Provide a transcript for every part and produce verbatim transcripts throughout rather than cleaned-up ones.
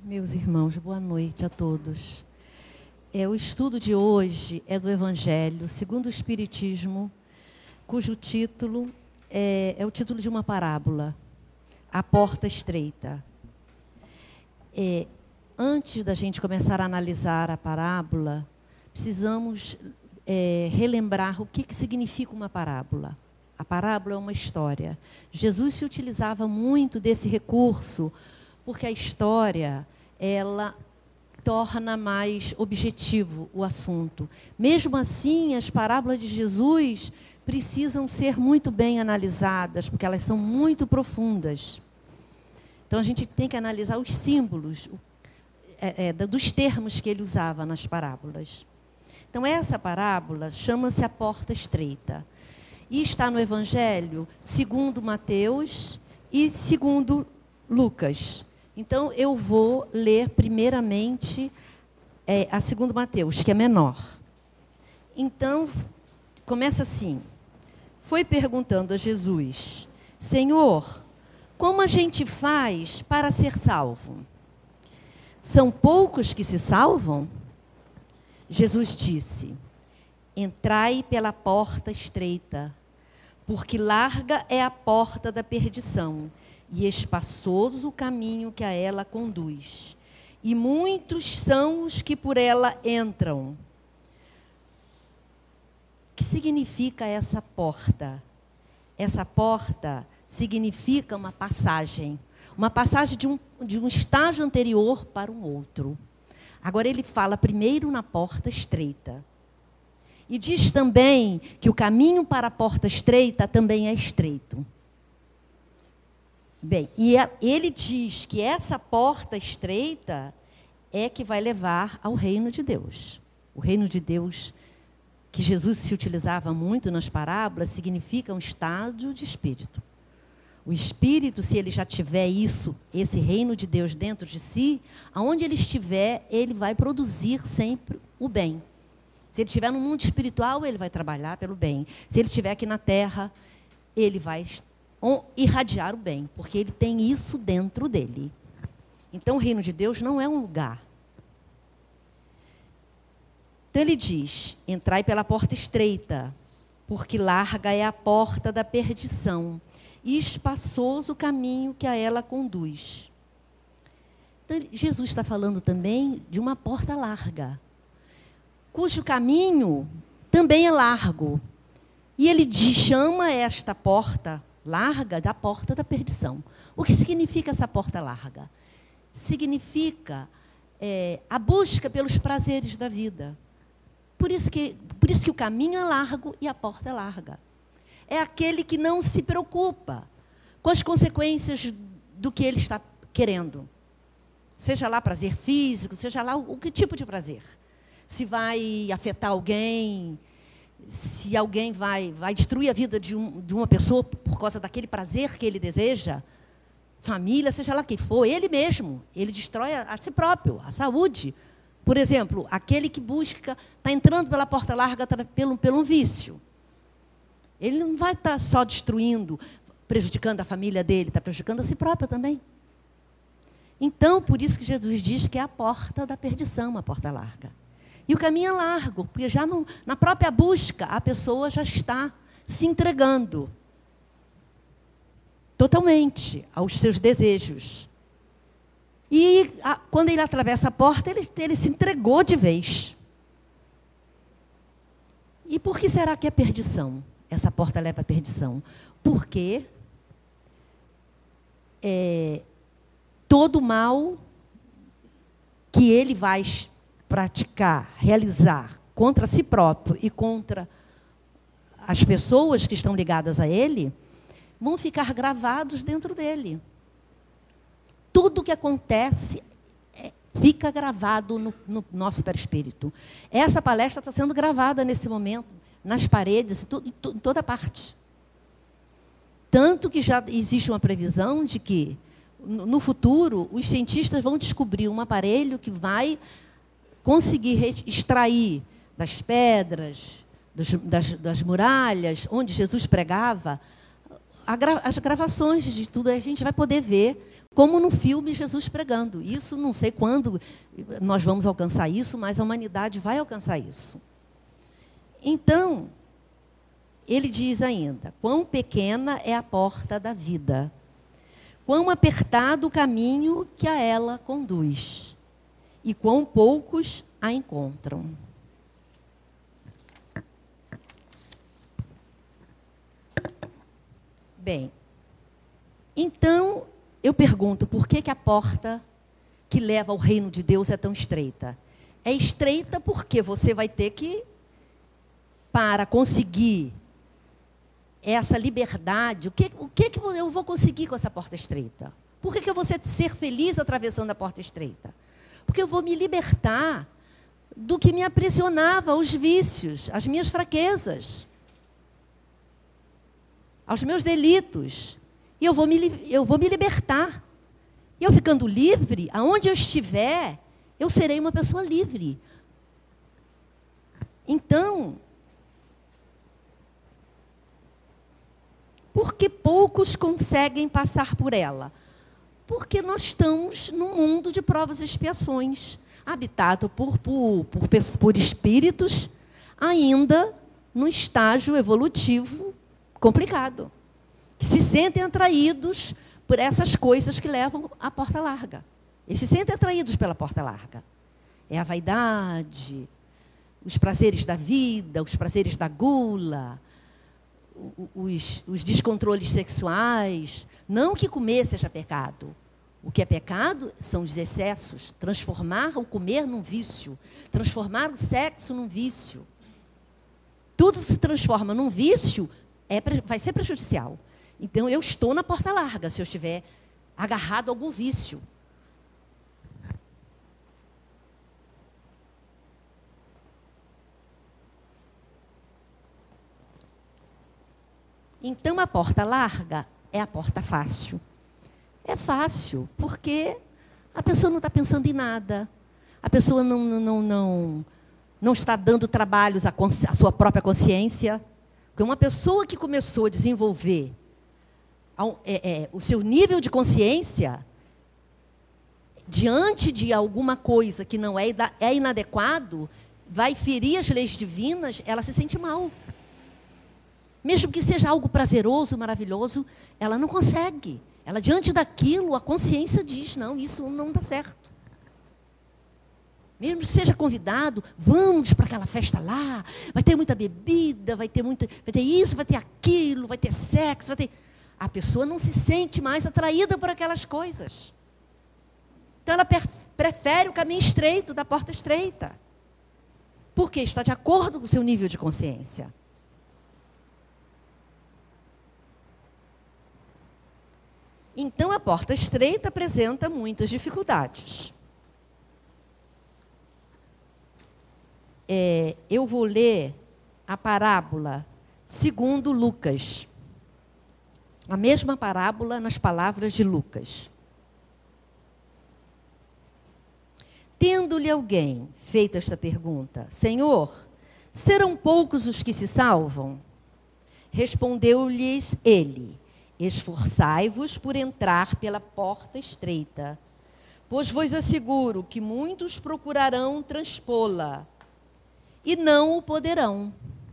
Meus irmãos, boa noite a todos. É, o estudo de hoje é do Evangelho segundo o Espiritismo, cujo título é, é o título de uma parábola, A Porta Estreita. É, antes da gente começar a analisar a parábola, precisamos é, relembrar o que, que significa uma parábola. A parábola é uma história. Jesus se utilizava muito desse recurso, porque a história, ela torna mais objetivo o assunto. Mesmo assim, as parábolas de Jesus precisam ser muito bem analisadas, porque elas são muito profundas. Então, a gente tem que analisar os símbolos, é, é, dos termos que ele usava nas parábolas. Então, essa parábola chama-se A Porta Estreita. E está no Evangelho segundo Mateus e segundo Lucas. Então, eu vou ler primeiramente é, a segundo Mateus, que é menor. Então, começa assim. Foi perguntando a Jesus: Senhor, como a gente faz para ser salvo? São poucos que se salvam? Jesus disse: entrai pela porta estreita, porque larga é a porta da perdição, e espaçoso o caminho que a ela conduz. E muitos são os que por ela entram. O que significa essa porta? Essa porta significa uma passagem. Uma passagem de um, de um estágio anterior para um outro. Agora ele fala primeiro na porta estreita. E diz também que o caminho para a porta estreita também é estreito. Bem, e ele diz que essa porta estreita é que vai levar ao reino de Deus. O reino de Deus, que Jesus se utilizava muito nas parábolas, significa um estado de espírito. O espírito, se ele já tiver isso, esse reino de Deus dentro de si, aonde ele estiver, ele vai produzir sempre o bem. Se ele estiver no mundo espiritual, ele vai trabalhar pelo bem. Se ele estiver aqui na terra, ele vai irradiar o bem, porque ele tem isso dentro dele. Então, o reino de Deus não é um lugar. Então, ele diz: entrai pela porta estreita, porque larga é a porta da perdição, e espaçoso o caminho que a ela conduz. Então, Jesus está falando também de uma porta larga, cujo caminho também é largo. E ele diz, chama esta porta larga da porta da perdição. O que significa essa porta larga? Significa é, a busca pelos prazeres da vida. Por isso, que, por isso que o caminho é largo e a porta é larga. É aquele que não se preocupa com as consequências do que ele está querendo. Seja lá prazer físico, seja lá o, o que tipo de prazer. Se vai afetar alguém, se alguém vai, vai destruir a vida de, um, de uma pessoa por causa daquele prazer que ele deseja, família, seja lá quem for, ele mesmo, ele destrói a, a si próprio, a saúde. Por exemplo, aquele que busca, está entrando pela porta larga pelo, pelo um vício. Ele não vai estar só destruindo, prejudicando a família dele, está prejudicando a si próprio também. Então, por isso que Jesus diz que é a porta da perdição, a porta larga. E o caminho é largo, porque já não, na própria busca, a pessoa já está se entregando totalmente aos seus desejos. E a, quando ele atravessa a porta, ele, ele se entregou de vez. E por que será que é perdição? Essa porta leva à perdição. Porque é, todo mal que ele vai praticar, realizar contra si próprio e contra as pessoas que estão ligadas a ele, vão ficar gravados dentro dele. Tudo o que acontece é, fica gravado no, no nosso perispírito. Essa palestra está sendo gravada nesse momento, nas paredes, em, to, em, to, em toda parte. Tanto que já existe uma previsão de que, no, no futuro, os cientistas vão descobrir um aparelho que vai conseguir extrair das pedras, dos, das, das muralhas, onde Jesus pregava, gra as gravações de tudo, a gente vai poder ver, como no filme Jesus pregando. Isso, não sei quando nós vamos alcançar isso, mas a humanidade vai alcançar isso. Então, ele diz ainda, quão pequena é a porta da vida, quão apertado o caminho que a ela conduz, e quão poucos a encontram. Bem, então, eu pergunto, por que que a porta que leva ao reino de Deus é tão estreita? É estreita porque você vai ter que, para conseguir essa liberdade, o que, o que, que eu vou conseguir com essa porta estreita? Por que que eu vou ser feliz atravessando a porta estreita? Porque eu vou me libertar do que me aprisionava, os vícios, as minhas fraquezas, aos meus delitos. E eu vou me, eu vou me libertar. E eu ficando livre, aonde eu estiver, eu serei uma pessoa livre. Então, por que poucos conseguem passar por ela? Porque nós estamos num mundo de provas e expiações, habitado por, por, por, por espíritos ainda num estágio evolutivo complicado, que se sentem atraídos por essas coisas que levam à porta larga. Eles se sentem atraídos pela porta larga. É a vaidade, os prazeres da vida, os prazeres da gula, os, os descontroles sexuais. Não que comer seja pecado. O que é pecado são os excessos. Transformar o comer num vício. Transformar o sexo num vício. Tudo se transforma num vício, é, vai ser prejudicial. Então, eu estou na porta larga, se eu estiver agarrado a algum vício. Então, a porta larga é a porta fácil. É fácil, porque a pessoa não está pensando em nada. A pessoa não, não, não, não está dando trabalhos à, à sua própria consciência. Porque uma pessoa que começou a desenvolver é, é, o seu nível de consciência, diante de alguma coisa que não é, é inadequado, vai ferir as leis divinas, ela se sente mal. Mesmo que seja algo prazeroso, maravilhoso, ela não consegue. Ela, diante daquilo, a consciência diz, não, isso não dá certo. Mesmo que seja convidado, vamos para aquela festa lá, vai ter muita bebida, vai ter, muita, vai ter isso, vai ter aquilo, vai ter sexo, vai ter... A pessoa não se sente mais atraída por aquelas coisas. Então, ela prefere o caminho estreito, da porta estreita. Porque está de acordo com o seu nível de consciência. Então, a porta estreita apresenta muitas dificuldades. É, eu vou ler a parábola segundo Lucas. A mesma parábola nas palavras de Lucas. Tendo-lhe alguém feito esta pergunta, Senhor, serão poucos os que se salvam? Respondeu-lhes ele, esforçai-vos por entrar pela porta estreita, pois vos asseguro que muitos procurarão transpô-la e não o poderão.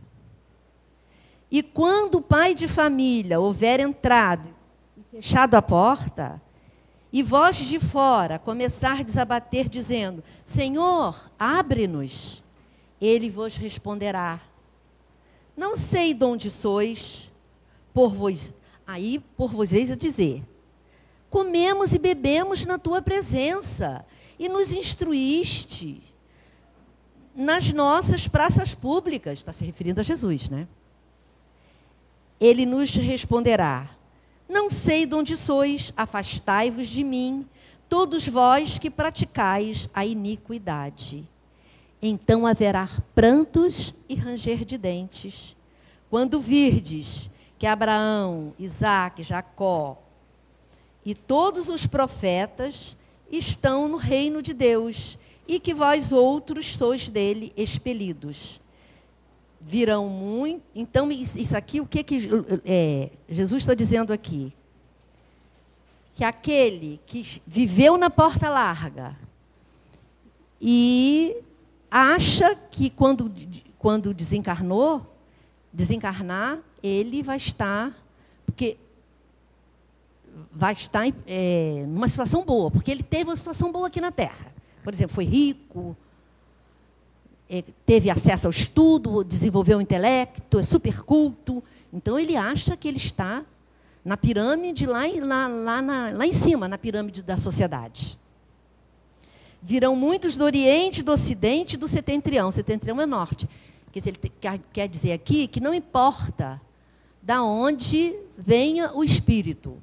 E quando o pai de família houver entrado e fechado a porta, e vós de fora começardes a bater, dizendo, Senhor, abre-nos, ele vos responderá, não sei de onde sois, por vos, aí por vocês a dizer, comemos e bebemos na tua presença, e nos instruíste nas nossas praças públicas, está se referindo a Jesus, né? Ele nos responderá, não sei de onde sois, afastai-vos de mim, todos vós que praticais a iniquidade. Então haverá prantos e ranger de dentes, quando virdes que Abraão, Isaque, Jacó e todos os profetas estão no reino de Deus, e que vós outros sois dele expelidos. Virão muito. Então, isso aqui, o que, que é, Jesus está dizendo aqui? Que aquele que viveu na porta larga e acha que quando, quando desencarnou, desencarnar, ele vai estar, porque vai estar é, numa situação boa, porque ele teve uma situação boa aqui na Terra. Por exemplo, foi rico, teve acesso ao estudo, desenvolveu o intelecto, é super culto. Então, ele acha que ele está na pirâmide, lá, lá, lá, na, lá em cima, na pirâmide da sociedade. Virão muitos do Oriente, do Ocidente e do Setentrião. Setentrião é norte. Quer dizer, ele quer, quer dizer aqui que não importa da onde venha o espírito,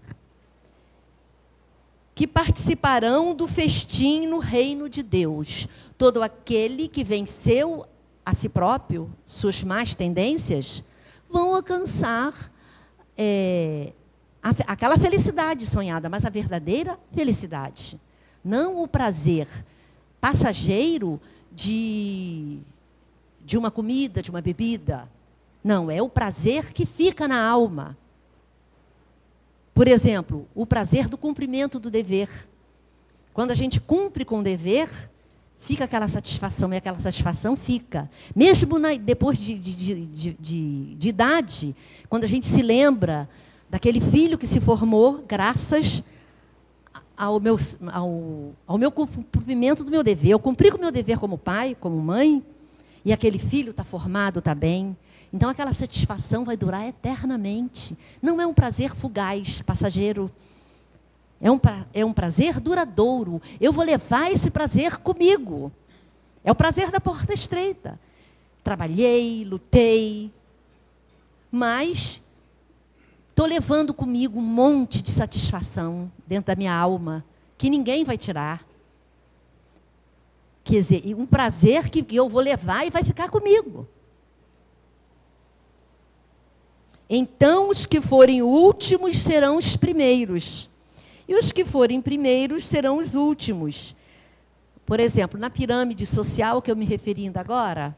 que participarão do festim no reino de Deus. Todo aquele que venceu a si próprio, suas más tendências, vão alcançar é, a, aquela felicidade sonhada, mas a verdadeira felicidade. Não o prazer passageiro de, de uma comida, de uma bebida. Não, é o prazer que fica na alma. Por exemplo, o prazer do cumprimento do dever. Quando a gente cumpre com o dever, fica aquela satisfação, e aquela satisfação fica. Mesmo na, depois de, de, de, de, de idade, quando a gente se lembra daquele filho que se formou graças ao meu, ao, ao meu cumprimento do meu dever. Eu cumpri com o meu dever como pai, como mãe, e aquele filho está formado, está bem. Então, aquela satisfação vai durar eternamente. Não é um prazer fugaz, passageiro. É um, pra, é um prazer duradouro. Eu vou levar esse prazer comigo. É o prazer da porta estreita. Trabalhei, lutei, mas estou levando comigo um monte de satisfação dentro da minha alma, que ninguém vai tirar. Quer dizer, um prazer que eu vou levar e vai ficar comigo. Então, os que forem últimos serão os primeiros. E os que forem primeiros serão os últimos. Por exemplo, na pirâmide social que eu me referi ainda agora,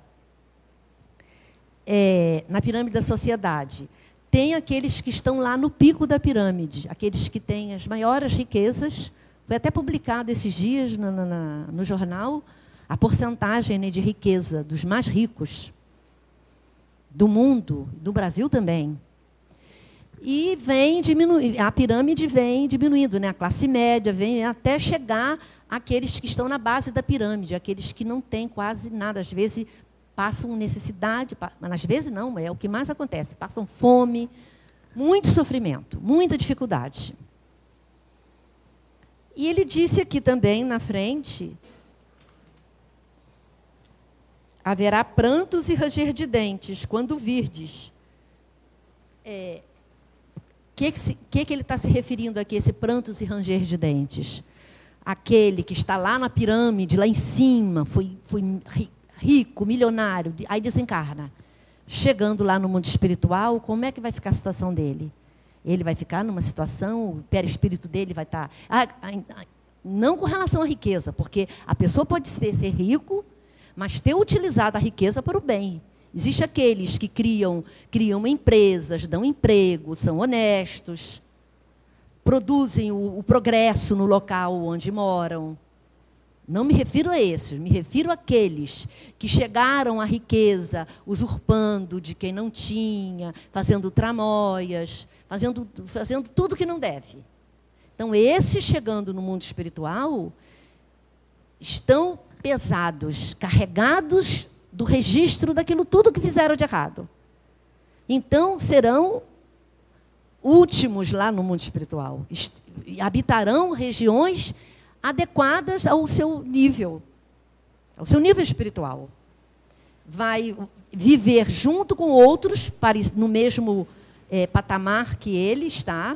é, na pirâmide da sociedade, tem aqueles que estão lá no pico da pirâmide, aqueles que têm as maiores riquezas. Foi até publicado esses dias no, no, no jornal a porcentagem, né, de riqueza dos mais ricos do mundo, do Brasil também. E vem diminuindo, a pirâmide vem diminuindo, né? A classe média vem até chegar àqueles que estão na base da pirâmide, aqueles que não têm quase nada, às vezes passam necessidade, mas às vezes não, é o que mais acontece, passam fome, muito sofrimento, muita dificuldade. E ele disse aqui também, na frente, haverá prantos e ranger de dentes, quando virdes. É, que, que, que, que ele está se referindo aqui, esse prantos e ranger de dentes? Aquele que está lá na pirâmide, lá em cima, foi, foi rico, milionário, aí desencarna. Chegando lá no mundo espiritual, como é que vai ficar a situação dele? Ele vai ficar numa situação, o perispírito dele vai estar... Ah, não com relação à riqueza, porque a pessoa pode ser, ser rico, mas ter utilizado a riqueza para o bem. Existem aqueles que criam, criam empresas, dão emprego, são honestos, produzem o, o progresso no local onde moram. Não me refiro a esses, me refiro àqueles que chegaram à riqueza usurpando de quem não tinha, fazendo tramóias, fazendo, fazendo tudo que não deve. Então, esses chegando no mundo espiritual estão pesados, carregados do registro daquilo tudo que fizeram de errado. Então, serão últimos lá no mundo espiritual. Habitarão regiões adequadas ao seu nível, ao seu nível espiritual. Vai viver junto com outros, no mesmo é, patamar que ele está,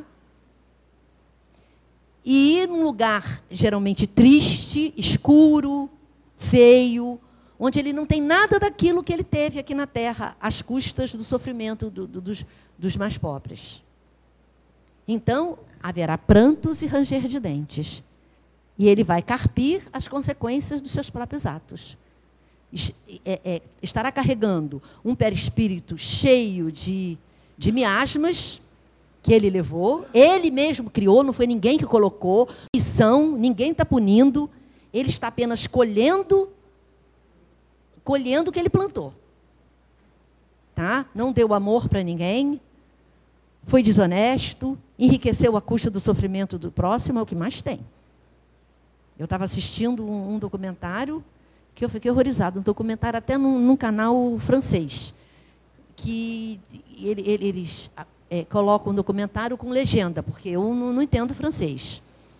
e ir num lugar geralmente triste, escuro, feio, onde ele não tem nada daquilo que ele teve aqui na Terra, às custas do sofrimento do, do, dos, dos mais pobres. Então, haverá prantos e ranger de dentes. E ele vai carpir as consequências dos seus próprios atos. é, é, estará carregando um perispírito cheio de, de miasmas que ele levou, ele mesmo criou, não foi ninguém que colocou, missão, ninguém está punindo, ele está apenas colhendo, colhendo o que ele plantou. Tá? Não deu amor para ninguém, foi desonesto, enriqueceu a custa do sofrimento do próximo, é o que mais tem. Eu estava assistindo um, um documentário que eu fiquei horrorizada, um documentário até num, num canal francês, que ele, ele, eles é, colocam um documentário com legenda, porque eu não, não entendo francês.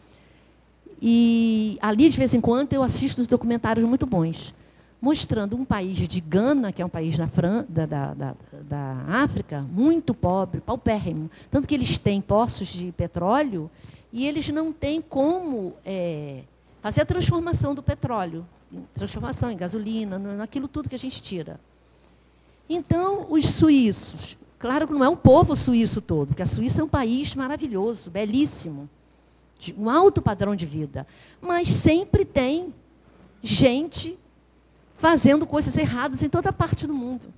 E ali, de vez em quando, eu assisto uns documentários muito bons, mostrando um país de Gana, que é um país na Fran da, da, da, da África, muito pobre, paupérrimo. Tanto que eles têm poços de petróleo e eles não têm como é, fazer a transformação do petróleo, transformação em gasolina, naquilo tudo que a gente tira. Então, os suíços, claro que não é o povo suíço todo, porque a Suíça é um país maravilhoso, belíssimo, de um alto padrão de vida, mas sempre tem gente fazendo coisas erradas em toda parte do mundo.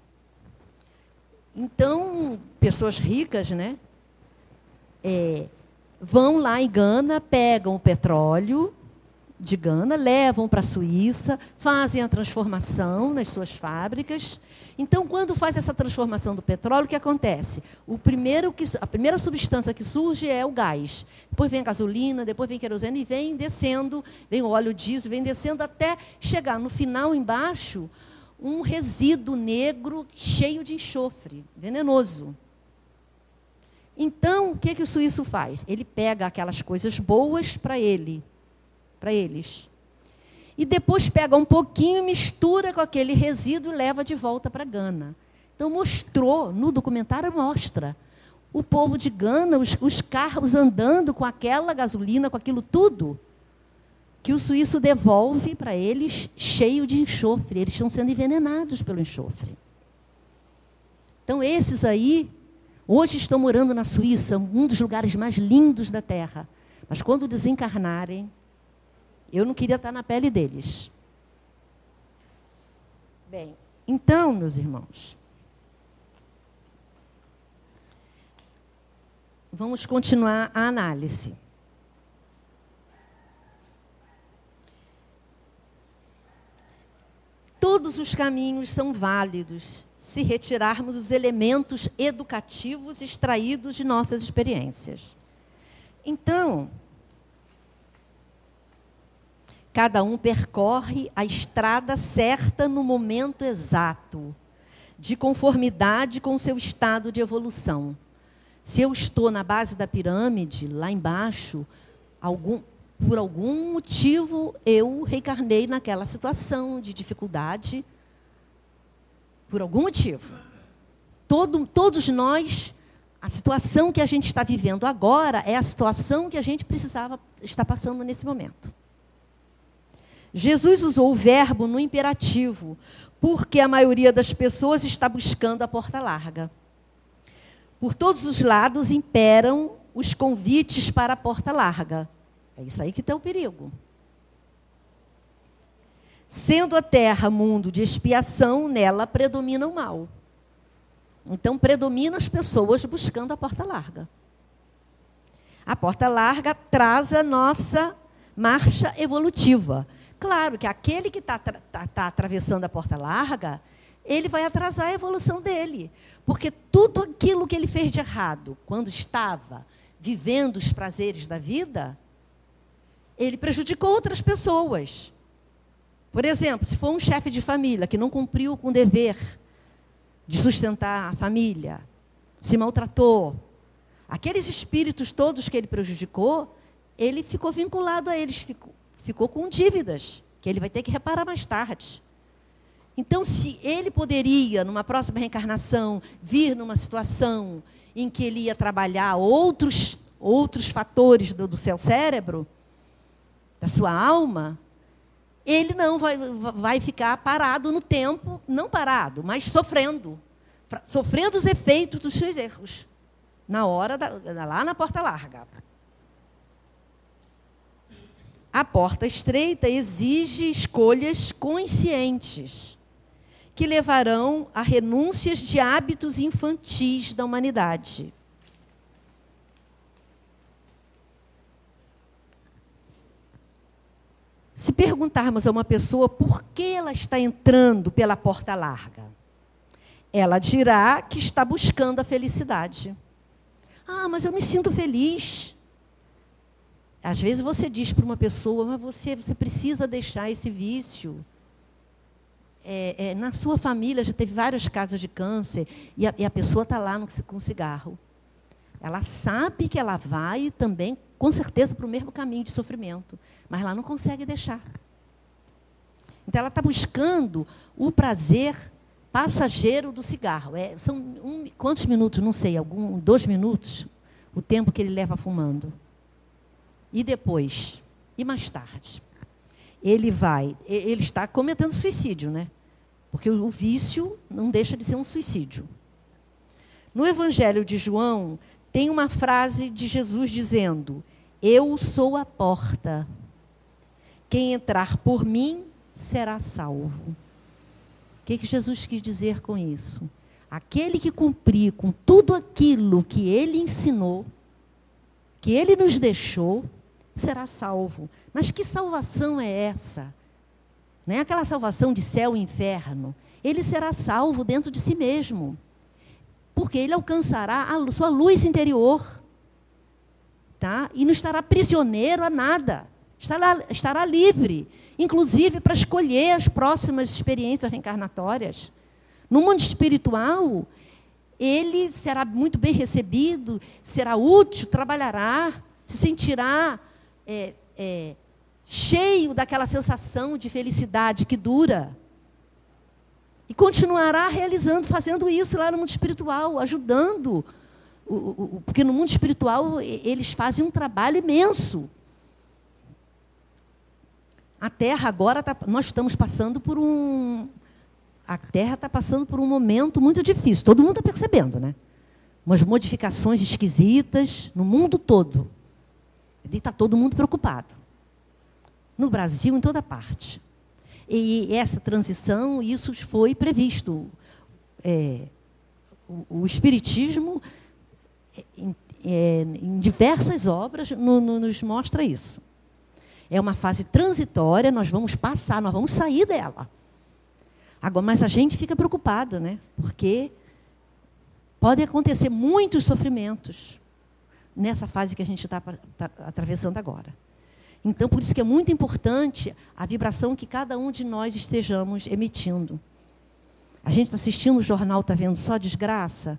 Então, pessoas ricas, né, é, vão lá em Gana, pegam o petróleo de Gana, levam para a Suíça, fazem a transformação nas suas fábricas. Então, quando faz essa transformação do petróleo, o que acontece? O primeiro que, a primeira substância que surge é o gás. Depois vem a gasolina, depois vem a querosene e vem descendo, vem o óleo diesel, vem descendo até chegar no final, embaixo, um resíduo negro cheio de enxofre, venenoso. Então, o que, que o suíço faz? Ele pega aquelas coisas boas para ele, para eles. E depois pega um pouquinho, mistura com aquele resíduo e leva de volta para Gana. Então, mostrou, no documentário mostra, o povo de Gana, os, os carros andando com aquela gasolina, com aquilo tudo, que o suíço devolve para eles cheio de enxofre. Eles estão sendo envenenados pelo enxofre. Então, esses aí, hoje estão morando na Suíça, um dos lugares mais lindos da Terra. Mas, quando desencarnarem, eu não queria estar na pele deles. Bem, então, meus irmãos, vamos continuar a análise. Todos os caminhos são válidos se retirarmos os elementos educativos extraídos de nossas experiências. Então, cada um percorre a estrada certa no momento exato, de conformidade com o seu estado de evolução. Se eu estou na base da pirâmide, lá embaixo, algum, por algum motivo eu reencarnei naquela situação de dificuldade, por algum motivo. Todo, todos nós, a situação que a gente está vivendo agora é a situação que a gente precisava estar passando nesse momento. Jesus usou o verbo no imperativo, porque a maioria das pessoas está buscando a porta larga. Por todos os lados imperam os convites para a porta larga. É isso aí que está o perigo. Sendo a terra mundo de expiação, nela predomina o mal. Então, predominam as pessoas buscando a porta larga. A porta larga traz a nossa marcha evolutiva. Claro que aquele que está tá, tá atravessando a porta larga, ele vai atrasar a evolução dele. Porque tudo aquilo que ele fez de errado, quando estava vivendo os prazeres da vida, ele prejudicou outras pessoas. Por exemplo, se for um chefe de família que não cumpriu com o dever de sustentar a família, se maltratou, aqueles espíritos todos que ele prejudicou, ele ficou vinculado a eles, ficou, ficou com dívidas, que ele vai ter que reparar mais tarde. Então, se ele poderia, numa próxima reencarnação, vir numa situação em que ele ia trabalhar outros, outros fatores do, do seu cérebro, da sua alma, ele não vai, vai ficar parado no tempo, não parado, mas sofrendo, sofrendo os efeitos dos seus erros, na hora, da, lá na porta larga. A porta estreita exige escolhas conscientes, que levarão a renúncias de hábitos infantis da humanidade. Se perguntarmos a uma pessoa por que ela está entrando pela porta larga, ela dirá que está buscando a felicidade. Ah, mas eu me sinto feliz. Às vezes você diz para uma pessoa, mas você, você precisa deixar esse vício. É, é, na sua família já teve vários casos de câncer, e a, e a pessoa está lá no, com cigarro. Ela sabe que ela vai também, com certeza, para o mesmo caminho de sofrimento, mas ela não consegue deixar. Então, ela está buscando o prazer passageiro do cigarro. É, são um, quantos minutos? Não sei, algum, dois minutos, o tempo que ele leva fumando. E depois, e mais tarde, ele vai, ele está cometendo suicídio, né? Porque o, o vício não deixa de ser um suicídio. No Evangelho de João, tem uma frase de Jesus dizendo: eu sou a porta. Quem entrar por mim será salvo. O que, que Jesus quis dizer com isso? Aquele que cumprir com tudo aquilo que ele ensinou, que ele nos deixou, será salvo. Mas que salvação é essa? Não é aquela salvação de céu e inferno. Ele será salvo dentro de si mesmo, porque ele alcançará a sua luz interior, tá? E não estará prisioneiro a nada. Estará, estará livre, inclusive para escolher as próximas experiências reencarnatórias. No mundo espiritual, ele será muito bem recebido, será útil, trabalhará, se sentirá é, é, cheio daquela sensação de felicidade que dura. E continuará realizando, fazendo isso lá no mundo espiritual, ajudando. O, o, porque no mundo espiritual eles fazem um trabalho imenso. A Terra agora, tá, nós estamos passando por um... A Terra está passando por um momento muito difícil. Todo mundo está percebendo, né? Umas modificações esquisitas no mundo todo. E está todo mundo preocupado. No Brasil, em toda parte. E essa transição, isso foi previsto. É, o, o Espiritismo, em, é, em diversas obras, no, no, nos mostra isso. É uma fase transitória, nós vamos passar, nós vamos sair dela. Agora, mas a gente fica preocupado, né? Porque podem acontecer muitos sofrimentos nessa fase que a gente está tá atravessando agora. Então, por isso que é muito importante a vibração que cada um de nós estejamos emitindo. A gente está assistindo o jornal, está vendo só desgraça.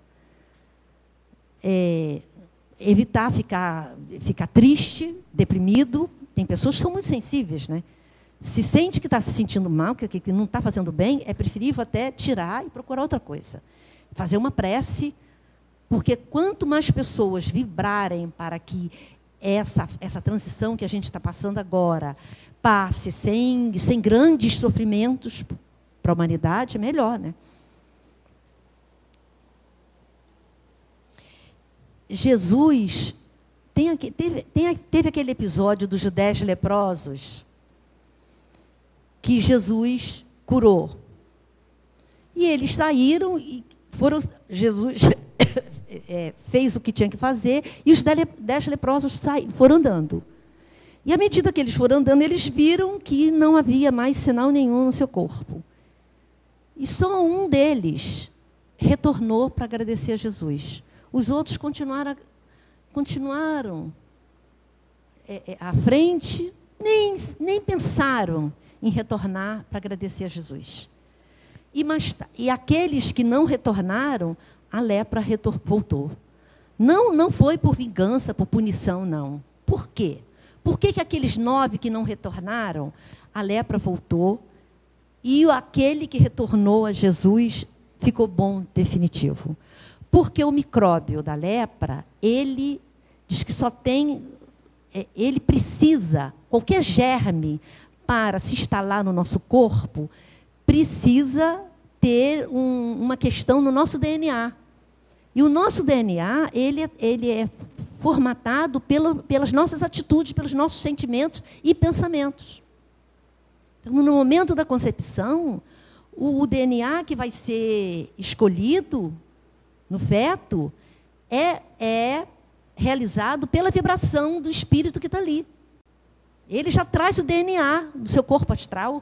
É, evitar ficar, ficar triste, deprimido. Tem pessoas que são muito sensíveis, né? Se sente que está se sentindo mal, que, que não está fazendo bem, é preferível até tirar e procurar outra coisa. Fazer uma prece, porque quanto mais pessoas vibrarem para que essa, essa transição que a gente está passando agora passe sem, sem grandes sofrimentos para a humanidade, é melhor, né? Jesus tem, teve, tem, teve aquele episódio dos dez leprosos que Jesus curou. E eles saíram e foram. Jesus é, fez o que tinha que fazer e os dez leprosos saíram, foram andando. E à medida que eles foram andando, eles viram que não havia mais sinal nenhum no seu corpo. E só um deles retornou para agradecer a Jesus. Os outros continuaram, continuaram é, é, à frente, nem, nem pensaram em retornar para agradecer a Jesus. E, mas, e aqueles que não retornaram, a lepra retor, voltou. Não, não foi por vingança, por punição, não. Por quê? Por que, que aqueles nove que não retornaram, a lepra voltou, e aquele que retornou a Jesus ficou bom, definitivo? Porque o micróbio da lepra, ele diz que só tem, ele precisa, qualquer germe, para se instalar no nosso corpo, precisa ter um, uma questão no nosso D N A. E o nosso D N A, ele, ele é formatado pelo, pelas nossas atitudes, pelos nossos sentimentos e pensamentos. Então, no momento da concepção, o, o D N A que vai ser escolhido no feto é, é realizado pela vibração do espírito que está ali. Ele já traz o D N A do seu corpo astral.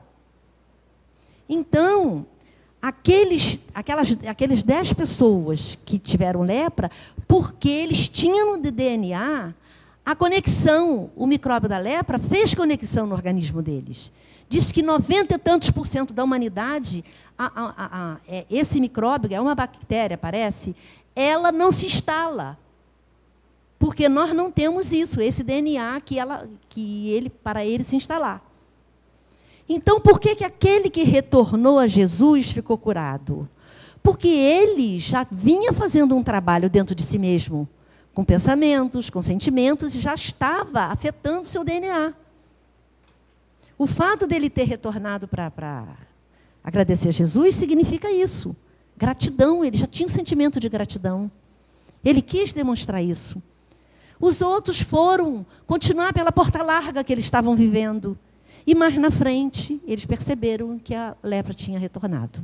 Então, aqueles, aquelas, aqueles dez pessoas que tiveram lepra, porque eles tinham no D N A a conexão, o micróbio da lepra fez conexão no organismo deles. Diz que noventa e tantos por cento da humanidade, a, a, a, a, é, esse micróbio, é uma bactéria, parece, ela não se instala. Porque nós não temos isso, esse D N A que, ela, que ele, para ele se instalar. Então, por que, que aquele que retornou a Jesus ficou curado? Porque ele já vinha fazendo um trabalho dentro de si mesmo, com pensamentos, com sentimentos, e já estava afetando seu D N A. O fato dele ter retornado para agradecer a Jesus significa isso. Gratidão, ele já tinha um sentimento de gratidão. Ele quis demonstrar isso. Os outros foram continuar pela porta larga que eles estavam vivendo. E mais na frente, eles perceberam que a lepra tinha retornado.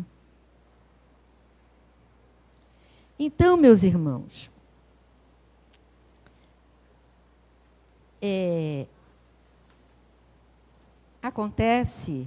Então, meus irmãos, é, acontece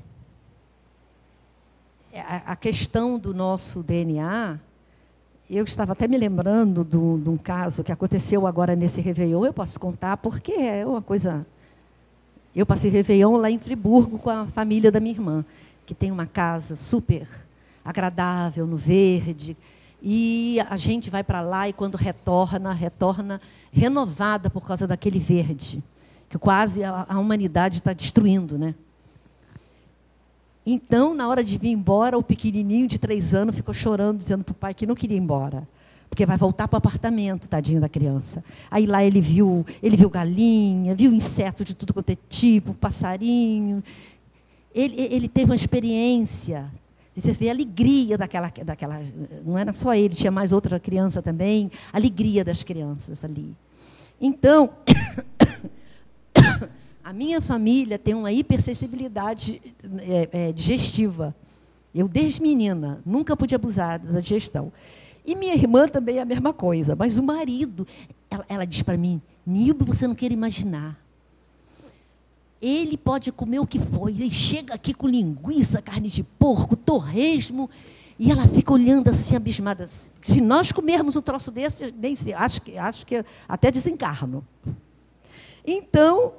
a, a questão do nosso D N A. Eu estava até me lembrando de um, de um caso que aconteceu agora nesse Réveillon. Eu posso contar porque é uma coisa... Eu passei Réveillon lá em Friburgo com a família da minha irmã, que tem uma casa super agradável, no verde. E a gente vai para lá e, quando retorna, retorna renovada por causa daquele verde, que quase a, a humanidade está destruindo, né? Então, na hora de vir embora, o pequenininho de três anos ficou chorando, dizendo para o pai que não queria ir embora, porque vai voltar para o apartamento, tadinho da criança. Aí lá ele viu, ele viu galinha, viu inseto de tudo quanto é tipo, passarinho. Ele, ele teve uma experiência, você vê a alegria daquela, daquela... Não era só ele, tinha mais outra criança também, a alegria das crianças ali. Então, a minha família tem uma hipersensibilidade é, é, digestiva. Eu, desde menina, nunca pude abusar da digestão. E minha irmã também é a mesma coisa. Mas o marido, ela, ela diz para mim, Nildo, você não quer imaginar. Ele pode comer o que for. Ele chega aqui com linguiça, carne de porco, torresmo, e ela fica olhando assim, abismada. Se nós comermos um troço desse, nem sei, acho que, acho que até desencarno. Então,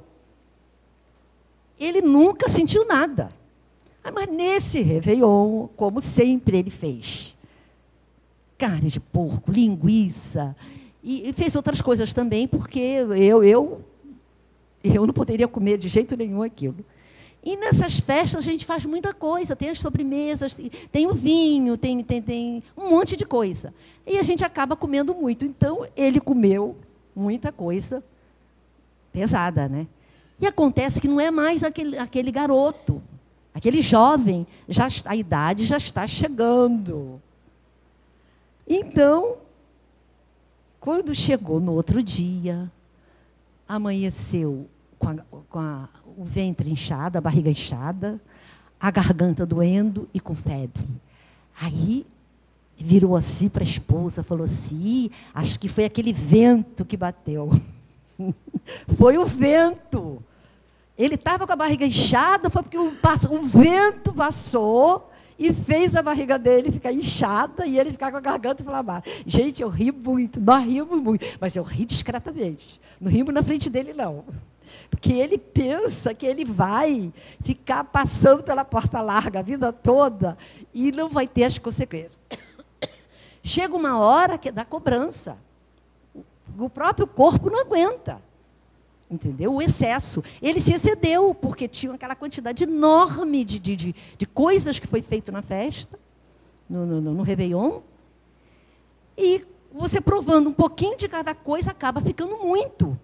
ele nunca sentiu nada. Mas nesse Réveillon, como sempre ele fez, carne de porco, linguiça, e, e fez outras coisas também, porque eu, eu, eu não poderia comer de jeito nenhum aquilo. E nessas festas a gente faz muita coisa, tem as sobremesas, tem o vinho, tem, tem, tem um monte de coisa. E a gente acaba comendo muito. Então, ele comeu muita coisa pesada, né? E acontece que não é mais aquele, aquele garoto, aquele jovem, já, a idade já está chegando. Então, quando chegou no outro dia, amanheceu com, a, com a, o ventre inchado, a barriga inchada, a garganta doendo e com febre. Aí, virou assim para a esposa, falou assim, acho que foi aquele vento que bateu. Foi o vento. Ele estava com a barriga inchada, foi porque o, o vento passou e fez a barriga dele ficar inchada e ele ficar com a garganta inflamada. Gente, eu ri muito, nós rimos muito, mas eu ri discretamente. Não rimos na frente dele, não. Porque ele pensa que ele vai ficar passando pela porta larga a vida toda e não vai ter as consequências. Chega uma hora que dá cobrança. O próprio corpo não aguenta. Entendeu? O excesso. Ele se excedeu, porque tinha aquela quantidade enorme de, de, de, de coisas que foi feito na festa, no, no, no Réveillon. E você provando um pouquinho de cada coisa, acaba ficando muito.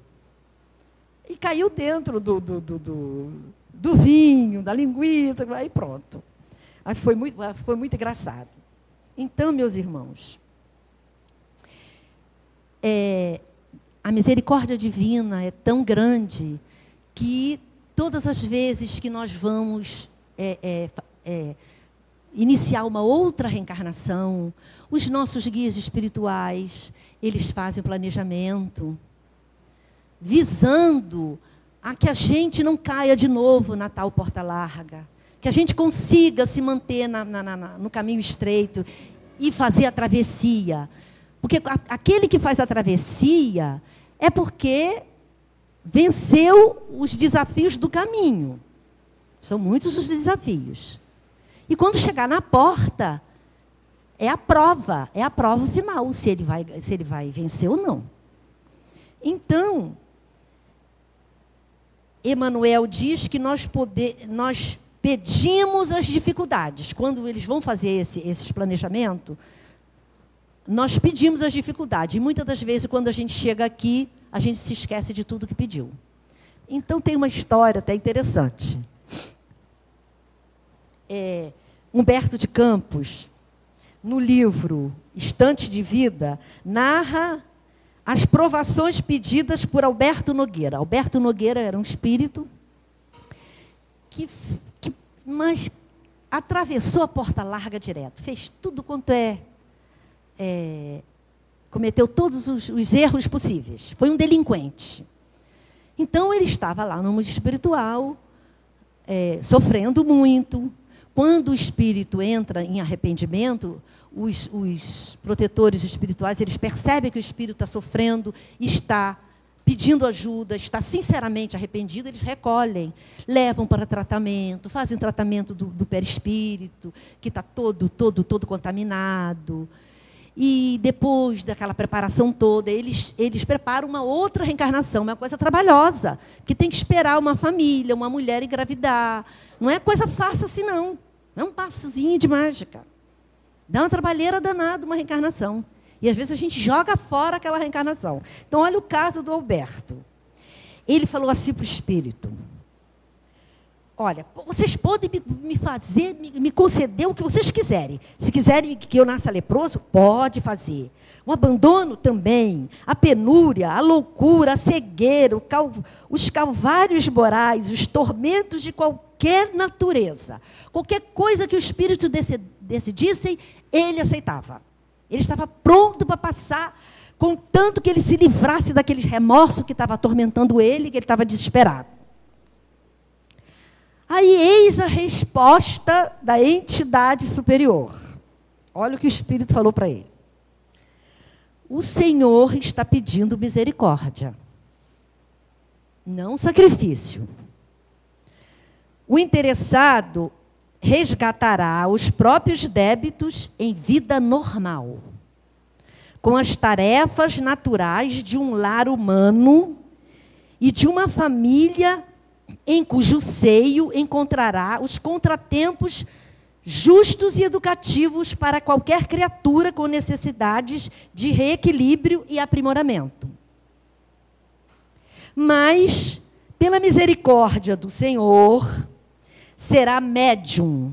E caiu dentro do, do, do, do, do vinho, da linguiça, aí pronto. Aí foi muito, foi muito engraçado. Então, meus irmãos, é, a misericórdia divina é tão grande que todas as vezes que nós vamos é, é, é, iniciar uma outra reencarnação, os nossos guias espirituais, eles fazem o planejamento, visando a que a gente não caia de novo na tal porta larga, que a gente consiga se manter na, na, na, no caminho estreito e fazer a travessia. Porque aquele que faz a travessia é porque venceu os desafios do caminho. São muitos os desafios. E quando chegar na porta, é a prova, é a prova final, se ele vai, se ele vai vencer ou não. Então, Emmanuel diz que nós, poder, nós pedimos as dificuldades. Quando eles vão fazer esse, esse planejamento, nós pedimos as dificuldades. E muitas das vezes, quando a gente chega aqui, a gente se esquece de tudo que pediu. Então, tem uma história até interessante. É, Humberto de Campos, no livro Estante de Vida, narra as provações pedidas por Alberto Nogueira. Alberto Nogueira era um espírito que, que mas atravessou a porta larga direto, fez tudo quanto é, é cometeu todos os, os erros possíveis. Foi um delinquente. Então, ele estava lá no mundo espiritual, é, sofrendo muito. Quando o espírito entra em arrependimento, os, os protetores espirituais, eles percebem que o espírito está sofrendo, está pedindo ajuda, está sinceramente arrependido, eles recolhem, levam para tratamento, fazem tratamento do, do perispírito, que está todo, todo, todo contaminado. E depois daquela preparação toda, eles, eles preparam uma outra reencarnação, uma coisa trabalhosa, que tem que esperar uma família, uma mulher engravidar. Não é coisa fácil assim, não. Não é um passozinho de mágica. Dá uma trabalheira danada uma reencarnação. E, às vezes, a gente joga fora aquela reencarnação. Então, olha o caso do Alberto. Ele falou assim para o espírito: olha, vocês podem me fazer, me conceder o que vocês quiserem. Se quiserem que eu nasça leproso, pode fazer. O abandono também, a penúria, a loucura, a cegueira, o cal... os calvários morais, os tormentos de qualquer natureza. Qualquer coisa que o espírito decidisse, ele aceitava. Ele estava pronto para passar, contanto que ele se livrasse daquele remorso que estava atormentando ele, que ele estava desesperado. Aí, eis a resposta da entidade superior. Olha o que o Espírito falou para ele. O Senhor está pedindo misericórdia, não sacrifício. O interessado resgatará os próprios débitos em vida normal, com as tarefas naturais de um lar humano e de uma família em cujo seio encontrará os contratempos justos e educativos para qualquer criatura com necessidades de reequilíbrio e aprimoramento. Mas, pela misericórdia do Senhor, será médium,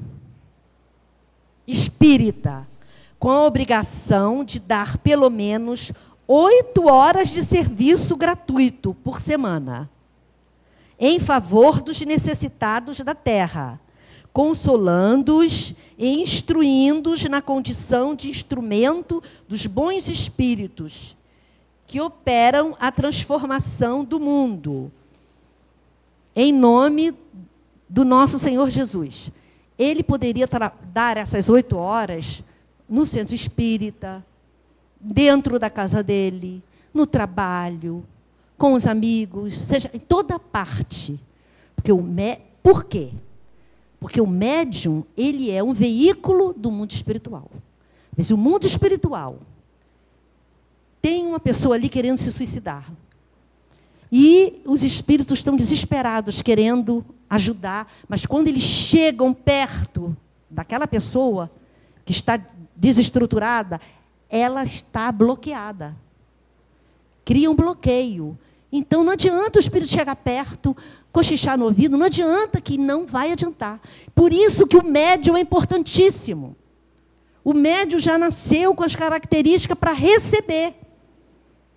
espírita, com a obrigação de dar pelo menos oito horas de serviço gratuito por semana, em favor dos necessitados da terra, consolando-os e instruindo-os na condição de instrumento dos bons espíritos que operam a transformação do mundo, em nome do nosso Senhor Jesus. Ele poderia dar essas oito horas no centro espírita, dentro da casa dele, no trabalho, com os amigos, seja em toda parte. Porque o mé... Por quê? Porque o médium, ele é um veículo do mundo espiritual. Mas o mundo espiritual tem uma pessoa ali querendo se suicidar. E os espíritos estão desesperados, querendo ajudar. Mas quando eles chegam perto daquela pessoa que está desestruturada, ela está bloqueada. Cria um bloqueio. Então, não adianta o espírito chegar perto, cochichar no ouvido, não adianta, que não vai adiantar. Por isso que o médium é importantíssimo. O médium já nasceu com as características para receber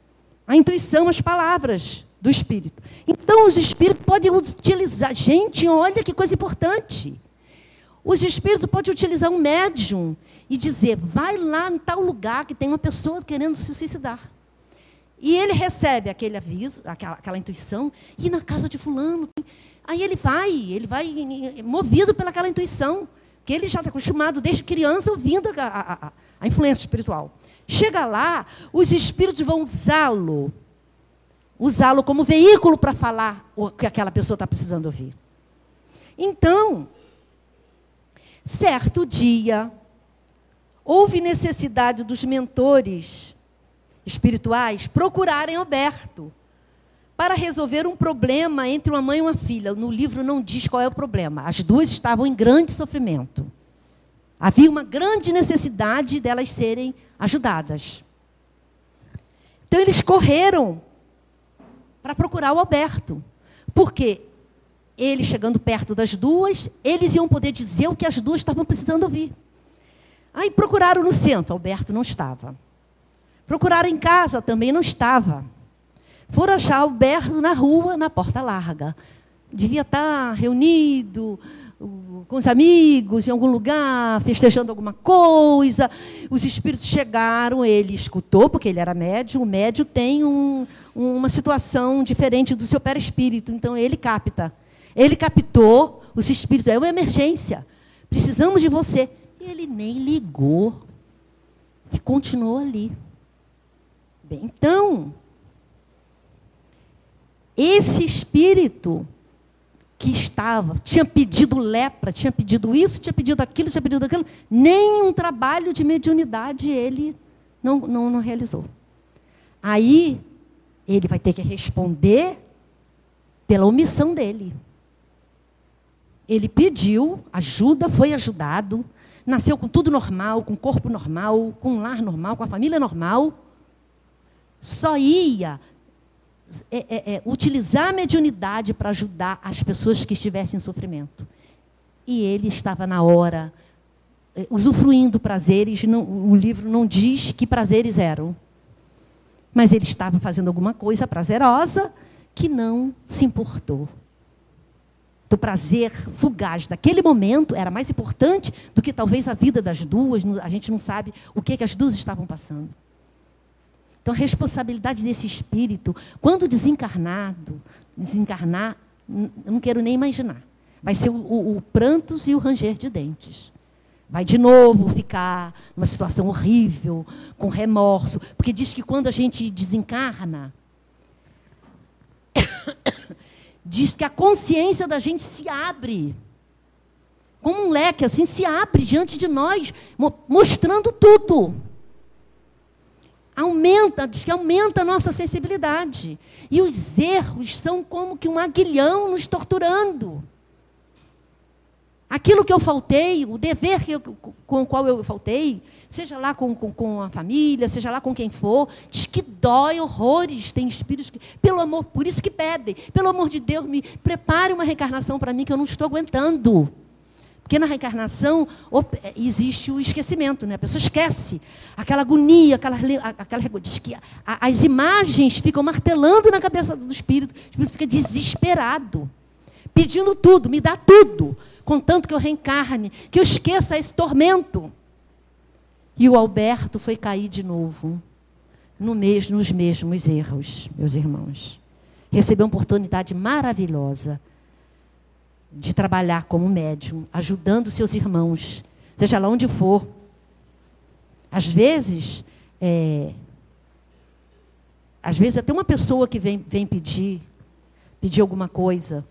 A intuição, as palavras do espírito. Então, os espíritos podem utilizar... Gente, olha que coisa importante. Os espíritos podem utilizar um médium e dizer, vai lá em tal lugar que tem uma pessoa querendo se suicidar. E ele recebe aquele aviso, aquela, aquela intuição, e na casa de fulano. Aí ele vai, ele vai movido pelaquela intuição, que ele já está acostumado desde criança ouvindo a, a, a, a influência espiritual. Chega lá, os espíritos vão usá-lo, usá-lo como veículo para falar o que aquela pessoa está precisando ouvir. Então, certo dia, houve necessidade dos mentores espirituais procurarem Alberto para resolver um problema entre uma mãe e uma filha. No livro não diz qual é o problema. As duas estavam em grande sofrimento. Havia uma grande necessidade delas serem ajudadas. Então, eles correram para procurar o Alberto. Porque ele, chegando perto das duas, eles iam poder dizer o que as duas estavam precisando ouvir. Aí procuraram no centro, Alberto não estava. Procuraram em casa, também não estava. Foram achar Alberto na rua, na porta larga. Devia estar reunido com os amigos, em algum lugar, festejando alguma coisa. Os espíritos chegaram, ele escutou, porque ele era médium. O médium tem um, uma situação diferente do seu perispírito, então ele capta. Ele captou os espíritos, é uma emergência. Precisamos de você. E ele nem ligou. E continuou ali. Bem, então, esse espírito que estava, tinha pedido lepra, tinha pedido isso, tinha pedido aquilo, tinha pedido aquilo, nenhum trabalho de mediunidade ele não, não, não realizou. Aí, ele vai ter que responder pela omissão dele. Ele pediu ajuda, foi ajudado, nasceu com tudo normal, com corpo normal, com um lar normal, com a família normal. Só ia é, é, é, utilizar a mediunidade para ajudar as pessoas que estivessem em sofrimento. E ele estava na hora, é, usufruindo prazeres, não, o livro não diz que prazeres eram. Mas ele estava fazendo alguma coisa prazerosa que não se importou. O prazer fugaz daquele momento era mais importante do que talvez a vida das duas. A gente não sabe o que, que as duas estavam passando. Então, a responsabilidade desse espírito, quando desencarnado, desencarnar, eu não quero nem imaginar. Vai ser o, o, o prantos e o ranger de dentes. Vai de novo ficar numa situação horrível, com remorso. Porque diz que quando a gente desencarna, diz que a consciência da gente se abre. Como um leque, assim, se abre diante de nós, mostrando tudo. Aumenta, diz que aumenta a nossa sensibilidade. E os erros são como que um aguilhão nos torturando. Aquilo que eu faltei, o dever que eu, com o qual eu faltei, seja lá com, com, com a família, seja lá com quem for, diz que dói horrores. Tem espíritos que, pelo amor, por isso que pedem, pelo amor de Deus, me prepare uma reencarnação para mim que eu não estou aguentando. Porque na reencarnação existe o esquecimento, né? A pessoa esquece. Aquela agonia, aquela, aquela diz que as imagens ficam martelando na cabeça do espírito. O espírito fica desesperado, pedindo tudo, me dá tudo, contanto que eu reencarne, que eu esqueça esse tormento. E o Alberto foi cair de novo no mesmo, nos mesmos erros, meus irmãos. Recebeu uma oportunidade maravilhosa de trabalhar como médium, ajudando seus irmãos, seja lá onde for. Às vezes, é, às vezes até uma pessoa que vem, vem pedir, pedir alguma coisa,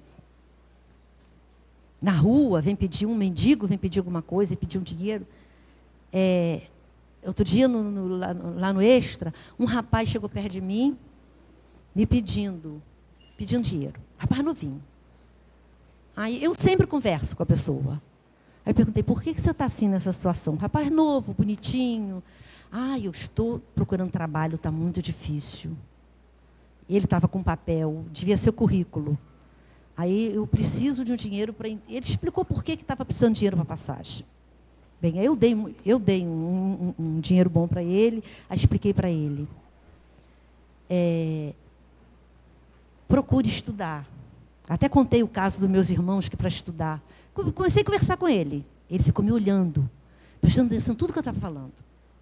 na rua, vem pedir, um mendigo vem pedir alguma coisa, pedir um dinheiro. É, outro dia, no, no, lá, lá no Extra, um rapaz chegou perto de mim, me pedindo, pedindo dinheiro. Rapaz novinho. Aí eu sempre converso com a pessoa. Aí eu perguntei, por que você está assim nessa situação? Rapaz novo, bonitinho. Ah, eu estou procurando trabalho, está muito difícil. Ele estava com papel, devia ser o currículo. Aí eu preciso de um dinheiro para... Ele explicou por que estava precisando de dinheiro para passagem. Bem, aí eu dei, eu dei um, um, um dinheiro bom para ele, aí expliquei para ele. é, procure estudar. Até contei o caso dos meus irmãos que, para estudar, comecei a conversar com ele. Ele ficou me olhando, prestando atenção em tudo que eu estava falando.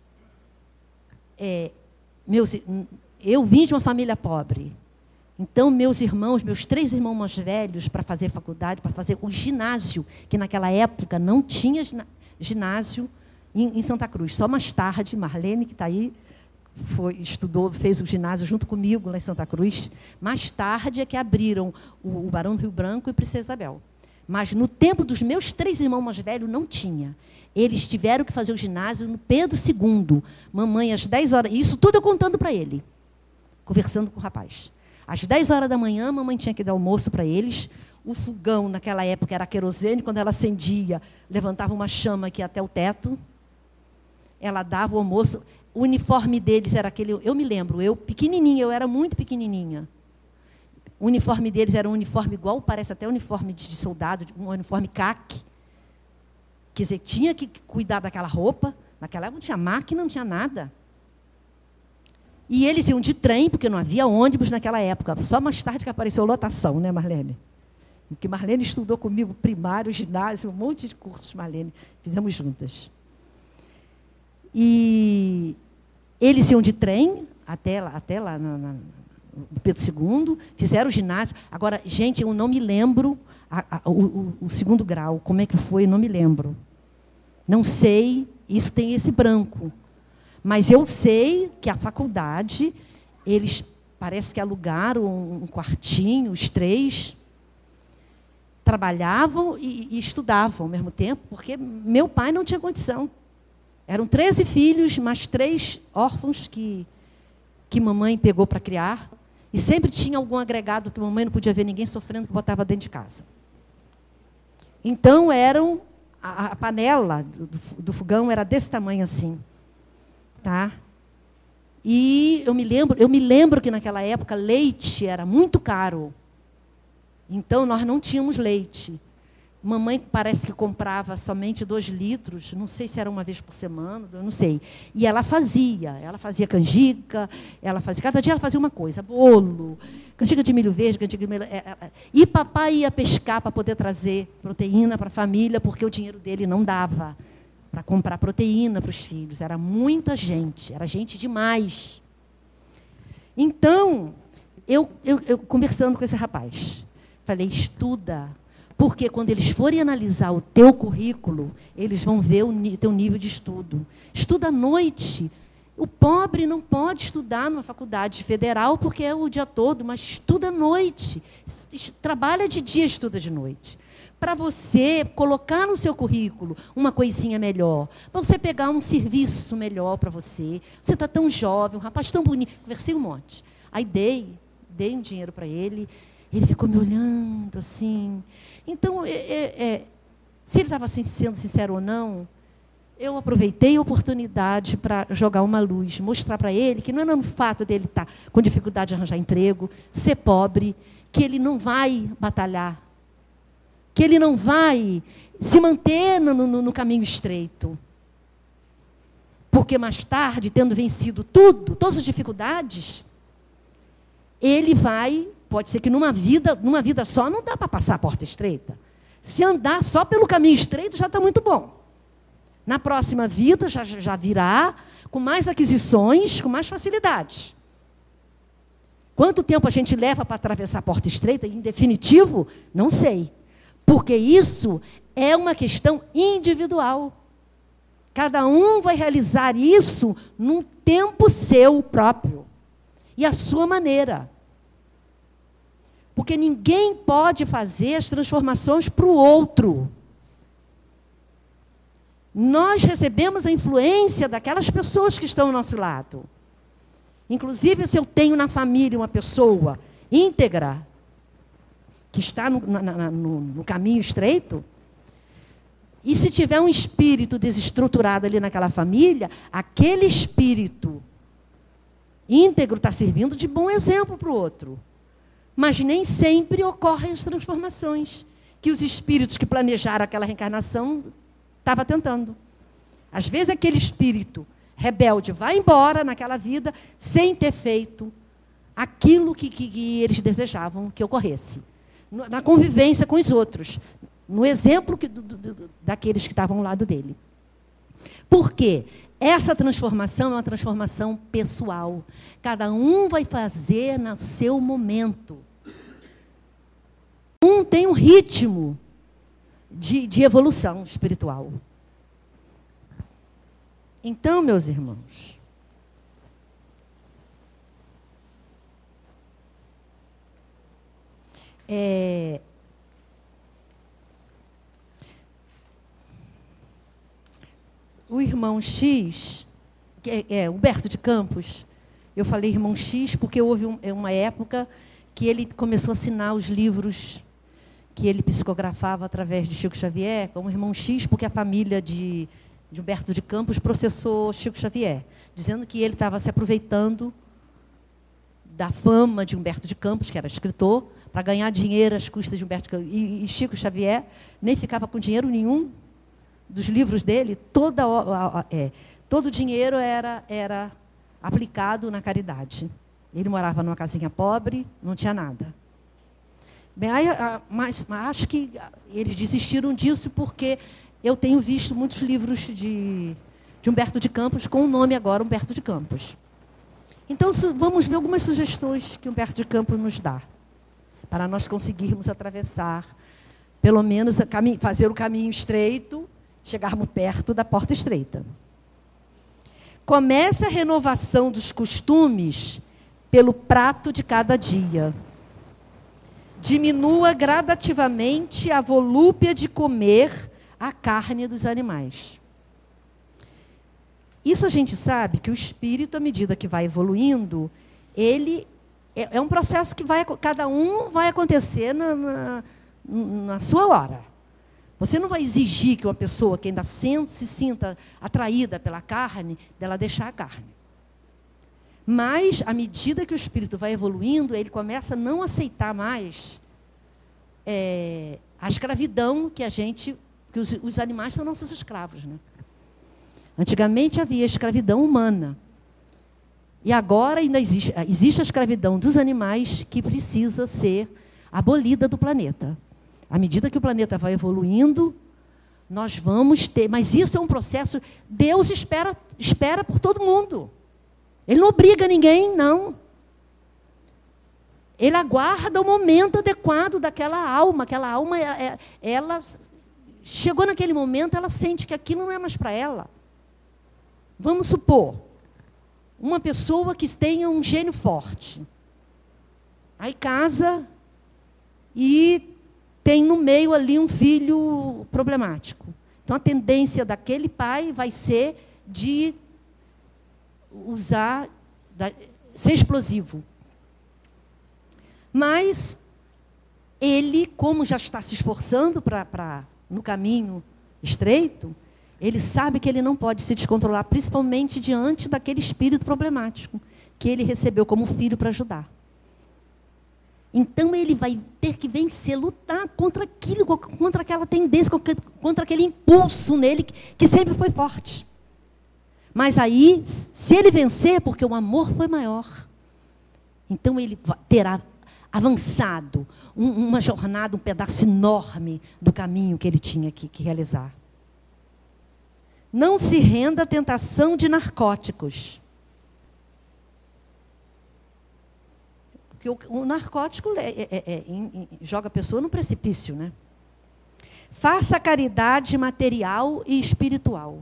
É, meus, eu vim de uma família pobre. Então, meus irmãos, meus três irmãos mais velhos, para fazer faculdade, para fazer o ginásio, que naquela época não tinha ginásio em, em Santa Cruz. Só mais tarde, Marlene, que está aí, foi, estudou, fez o ginásio junto comigo lá em Santa Cruz. Mais tarde é que abriram o, o Barão do Rio Branco e Princesa Isabel. Mas no tempo dos meus três irmãos mais velhos, não tinha. Eles tiveram que fazer o ginásio no Pedro segundo. Mamãe, às dez horas... Isso tudo eu contando para ele, conversando com o rapaz. Às dez horas da manhã, a mamãe tinha que dar almoço para eles. O fogão, naquela época, era querosene. Quando ela acendia, levantava uma chama aqui até o teto. Ela dava o almoço. O uniforme deles era aquele... Eu me lembro, eu pequenininha, eu era muito pequenininha. O uniforme deles era um uniforme igual, parece até um uniforme de soldado, um uniforme caque. Quer dizer, tinha que cuidar daquela roupa. Naquela época não tinha máquina, não tinha nada. E eles iam de trem, porque não havia ônibus naquela época. Só mais tarde que apareceu lotação, né, Marlene? Porque Marlene estudou comigo primário, ginásio, um monte de cursos, Marlene. Fizemos juntas. E eles iam de trem até lá, até lá na, na, no Pedro segundo, fizeram o ginásio. Agora, gente, eu não me lembro a, a, o, o segundo grau, como é que foi, eu não me lembro. Não sei, isso tem esse branco. Mas eu sei que a faculdade, eles parece que alugaram um quartinho, os três, trabalhavam e, e estudavam ao mesmo tempo, porque meu pai não tinha condição. Eram treze filhos, mais três órfãos que, que mamãe pegou para criar, e sempre tinha algum agregado que mamãe não podia ver ninguém sofrendo, que botava dentro de casa. Então, eram, a, a panela do, do fogão era desse tamanho assim. Tá? E eu me lembro, eu me lembro que naquela época leite era muito caro. Então nós não tínhamos leite. Mamãe parece que comprava somente dois litros, não sei se era uma vez por semana, não sei. E ela fazia, ela fazia canjica, ela fazia, cada dia ela fazia uma coisa, bolo, canjica de milho verde, canjica de milho... E papai ia pescar para poder trazer proteína para a família, porque o dinheiro dele não dava para comprar proteína para os filhos. Era muita gente, era gente demais. Então, eu, eu, eu conversando com esse rapaz, falei, estuda, porque quando eles forem analisar o teu currículo, eles vão ver o teu nível de estudo. Estuda à noite. O pobre não pode estudar numa faculdade federal, porque é o dia todo, mas estuda à noite. Trabalha de dia, estuda de noite. Para você colocar no seu currículo uma coisinha melhor, para você pegar um serviço melhor para você. Você está tão jovem, um rapaz tão bonito. Conversei um monte. Aí dei, dei um dinheiro para ele, ele ficou me olhando assim. Então, é, é, é, se ele estava sendo sincero ou não, eu aproveitei a oportunidade para jogar uma luz, mostrar para ele que não era no fato dele estar com dificuldade de arranjar emprego, ser pobre, que ele não vai batalhar, que ele não vai se manter no, no, no caminho estreito. Porque mais tarde, tendo vencido tudo, todas as dificuldades, ele vai, pode ser que numa vida, numa vida só não dá para passar a porta estreita. Se andar só pelo caminho estreito já está muito bom. Na próxima vida já, já virá com mais aquisições, com mais facilidades. Quanto tempo a gente leva para atravessar a porta estreita? Em definitivo, não sei. Porque isso é uma questão individual. Cada um vai realizar isso num tempo seu próprio. E a sua maneira. Porque ninguém pode fazer as transformações para o outro. Nós recebemos a influência daquelas pessoas que estão ao nosso lado. Inclusive, se eu tenho na família uma pessoa íntegra, que está no, na, no, no caminho estreito, e se tiver um espírito desestruturado ali naquela família, aquele espírito íntegro está servindo de bom exemplo para o outro. Mas nem sempre ocorrem as transformações que os espíritos que planejaram aquela reencarnação estavam tentando. Às vezes aquele espírito rebelde vai embora naquela vida sem ter feito aquilo que, que, que eles desejavam que ocorresse. Na convivência com os outros. No exemplo que, do, do, daqueles que estavam ao lado dele. Por quê? Essa transformação é uma transformação pessoal. Cada um vai fazer no seu momento. Um tem um ritmo de, de evolução espiritual. Então, meus irmãos, é, o irmão X, que é, é Humberto de Campos, eu falei irmão X porque houve um, uma época que ele começou a assinar os livros que ele psicografava através de Chico Xavier, como irmão X, porque a família de, de Humberto de Campos processou Chico Xavier, dizendo que ele estava se aproveitando da fama de Humberto de Campos, que era escritor, para ganhar dinheiro às custas de Humberto de Campos. E, e Chico Xavier nem ficava com dinheiro nenhum dos livros dele, toda, é, todo o dinheiro era, era aplicado na caridade. Ele morava numa casinha pobre, não tinha nada. Bem, aí, mas, mas acho que eles desistiram disso porque eu tenho visto muitos livros de, de Humberto de Campos com o nome agora Humberto de Campos. Então, vamos ver algumas sugestões que Humberto de Campos nos dá, para nós conseguirmos atravessar, pelo menos fazer o caminho estreito, chegarmos perto da porta estreita. Comece a renovação dos costumes pelo prato de cada dia. Diminua gradativamente a volúpia de comer a carne dos animais. Isso a gente sabe que o espírito, à medida que vai evoluindo, ele é, é um processo que vai, cada um vai acontecer na, na, na sua hora. Você não vai exigir que uma pessoa que ainda sente, se sinta atraída pela carne, dela deixar a carne. Mas, à medida que o espírito vai evoluindo, ele começa a não aceitar mais é, a escravidão que a gente, que os, os animais são nossos escravos, né? Antigamente havia escravidão humana. E agora ainda existe, existe a escravidão dos animais que precisa ser abolida do planeta. À medida que o planeta vai evoluindo, nós vamos ter... Mas isso é um processo... Deus espera, espera por todo mundo. Ele não obriga ninguém, não. Ele aguarda o momento adequado daquela alma. Aquela alma, ela, ela chegou naquele momento, ela sente que aquilo não é mais para ela. Vamos supor, uma pessoa que tenha um gênio forte. Aí casa e tem no meio ali um filho problemático. Então, a tendência daquele pai vai ser de usar, ser explosivo. Mas ele, como já está se esforçando pra, pra, no caminho estreito, ele sabe que ele não pode se descontrolar, principalmente diante daquele espírito problemático que ele recebeu como filho para ajudar. Então, ele vai ter que vencer, lutar contra aquilo, contra aquela tendência, contra aquele impulso nele que, que sempre foi forte. Mas aí, se ele vencer, porque o amor foi maior, então ele terá avançado um, uma jornada, um pedaço enorme do caminho que ele tinha que, que realizar. Não se renda à tentação de narcóticos. Porque o, o narcótico é, é, é, é, joga a pessoa no precipício, né? Faça caridade material e espiritual.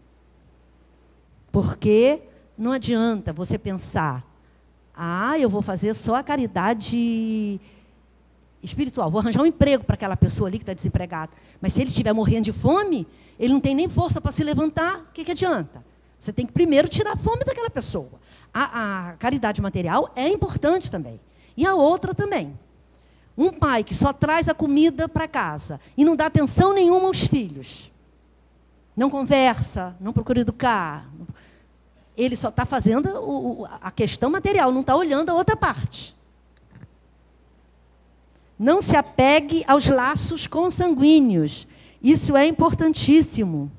Porque não adianta você pensar, ah, eu vou fazer só a caridade espiritual, vou arranjar um emprego para aquela pessoa ali que está desempregada. Mas se ele estiver morrendo de fome, ele não tem nem força para se levantar, o que, que adianta? Você tem que primeiro tirar a fome daquela pessoa. A, a caridade material é importante também. E a outra também. Um pai que só traz a comida para casa e não dá atenção nenhuma aos filhos, não conversa, não procura educar, ele só está fazendo o, a questão material, não está olhando a outra parte. Não se apegue aos laços consanguíneos. Isso é importantíssimo.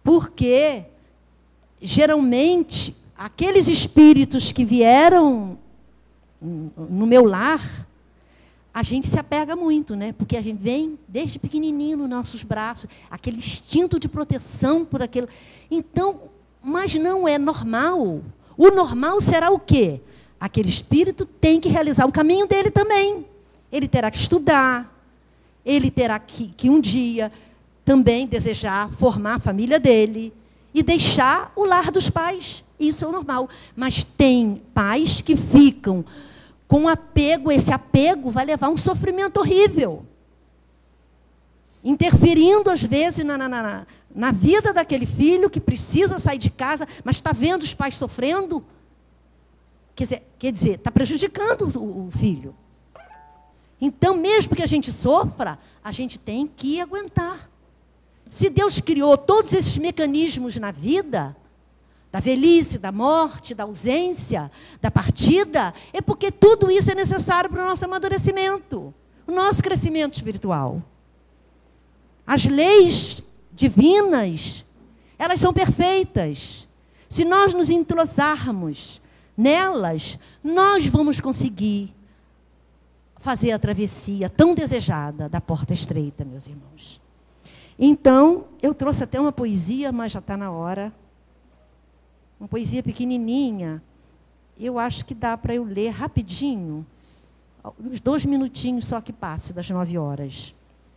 Porque, geralmente, aqueles espíritos que vieram no meu lar, a gente se apega muito, né? Porque a gente vem desde pequenininho nos nossos braços, aquele instinto de proteção por aquilo. Então, mas não é normal. O normal será o quê? Aquele espírito tem que realizar o caminho dele também. Ele terá que estudar, ele terá que, que um dia também desejar formar a família dele e deixar o lar dos pais. Isso é o normal. Mas tem pais que ficam com apego, esse apego vai levar a um sofrimento horrível. Interferindo, às vezes, na, na, na, na vida daquele filho que precisa sair de casa, mas está vendo os pais sofrendo. Quer dizer, quer dizer, está prejudicando o, o filho. Então, mesmo que a gente sofra, a gente tem que aguentar. Se Deus criou todos esses mecanismos na vida, da velhice, da morte, da ausência, da partida, é porque tudo isso é necessário para o nosso amadurecimento, o nosso crescimento espiritual. As leis divinas, elas são perfeitas. Se nós nos entrosarmos nelas, nós vamos conseguir fazer a travessia tão desejada da porta estreita, meus irmãos. Então, eu trouxe até uma poesia, mas já está na hora. Uma poesia pequenininha. Eu acho que dá para eu ler rapidinho. Uns dois minutinhos só que passe das nove horas.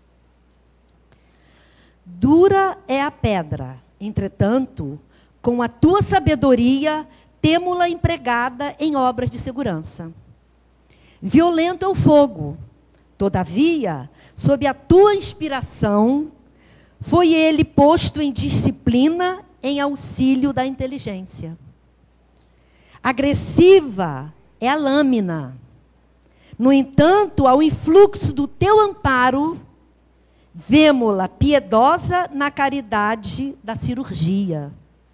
Dura é a pedra, entretanto, com a tua sabedoria, temo-la empregada em obras de segurança. Violento é o fogo, todavia, sob a tua inspiração, foi ele posto em disciplina em auxílio da inteligência. Agressiva é a lâmina. No entanto, ao influxo do teu amparo, vemo-la piedosa na caridade da cirurgia.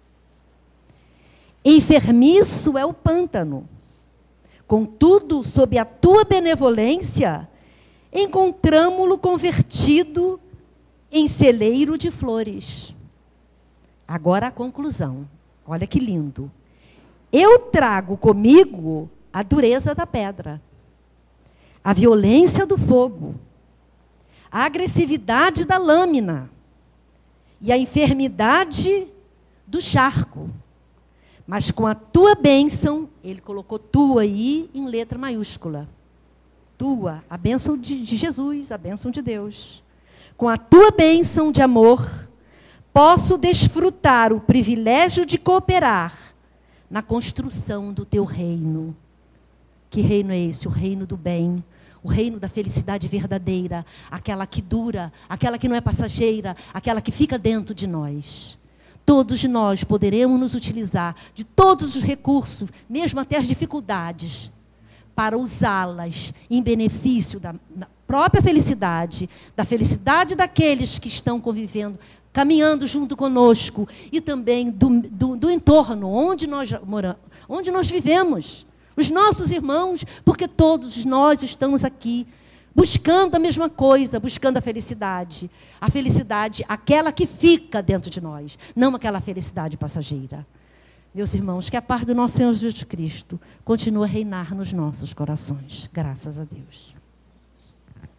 Enfermiço é o pântano. Contudo, sob a tua benevolência, encontramo-lo convertido em celeiro de flores. Agora a conclusão. Olha que lindo. Eu trago comigo a dureza da pedra, a violência do fogo, a agressividade da lâmina e a enfermidade do charco. Mas com a tua bênção, ele colocou tua aí em letra maiúscula. Tua, a bênção de, de Jesus, a bênção de Deus. Com a tua bênção de amor, posso desfrutar o privilégio de cooperar na construção do teu reino. Que reino é esse? O reino do bem, o reino da felicidade verdadeira, aquela que dura, aquela que não é passageira, aquela que fica dentro de nós. Todos nós poderemos nos utilizar de todos os recursos, mesmo até as dificuldades, para usá-las em benefício da, da própria felicidade, da felicidade daqueles que estão convivendo, caminhando junto conosco, e também do, do, do entorno, onde nós moramos, onde nós vivemos, os nossos irmãos, porque todos nós estamos aqui, buscando a mesma coisa, buscando a felicidade. A felicidade, aquela que fica dentro de nós, não aquela felicidade passageira. Meus irmãos, que a paz do nosso Senhor Jesus Cristo continue a reinar nos nossos corações. Graças a Deus.